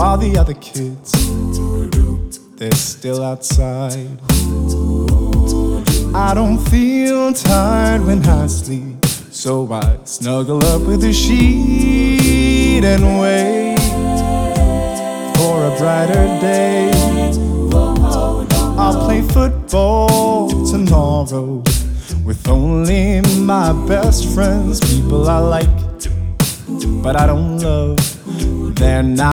while the other kids, they're still outside. I don't feel tired when I sleep, so I snuggle up with the sheet and wait for a brighter day. I'll play football tomorrow with only my best friends, people I like, but I don't love. They're not